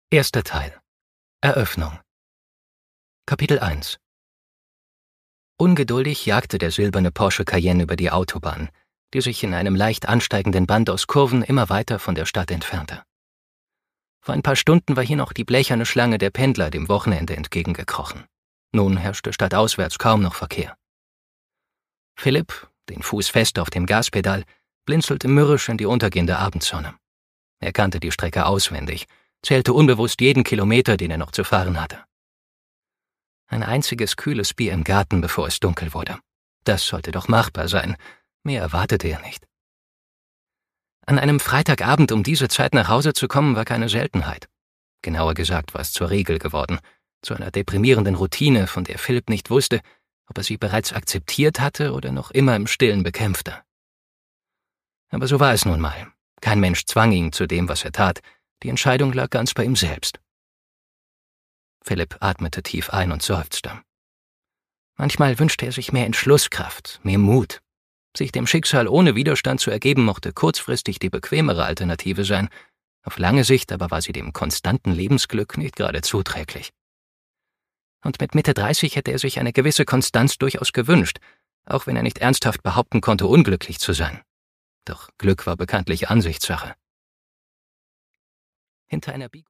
Erster Teil. Eröffnung. Kapitel 1. Ungeduldig jagte der silberne Porsche Cayenne über die Autobahn, die sich in einem leicht ansteigenden Band aus Kurven immer weiter von der Stadt entfernte. Vor ein paar Stunden war hier noch die blecherne Schlange der Pendler dem Wochenende entgegengekrochen. Nun herrschte stadtauswärts kaum noch Verkehr. Philipp, den Fuß fest auf dem Gaspedal, blinzelte mürrisch in die untergehende Abendsonne. Er kannte die Strecke auswendig, zählte unbewusst jeden Kilometer, den er noch zu fahren hatte. Ein einziges kühles Bier im Garten, bevor es dunkel wurde. Das sollte doch machbar sein. Mehr erwartete er nicht. An einem Freitagabend um diese Zeit nach Hause zu kommen, war keine Seltenheit. Genauer gesagt war es zur Regel geworden, zu einer deprimierenden Routine, von der Philipp nicht wusste, ob er sie bereits akzeptiert hatte oder noch immer im Stillen bekämpfte. Aber so war es nun mal. Kein Mensch zwang ihn zu dem, was er tat. Die Entscheidung lag ganz bei ihm selbst. Philipp atmete tief ein und seufzte. Manchmal wünschte er sich mehr Entschlusskraft, mehr Mut. Sich dem Schicksal ohne Widerstand zu ergeben, mochte kurzfristig die bequemere Alternative sein. Auf lange Sicht aber war sie dem konstanten Lebensglück nicht gerade zuträglich. Und mit Mitte 30 hätte er sich eine gewisse Konstanz durchaus gewünscht, auch wenn er nicht ernsthaft behaupten konnte, unglücklich zu sein. Doch Glück war bekanntlich Ansichtssache. Hinter einer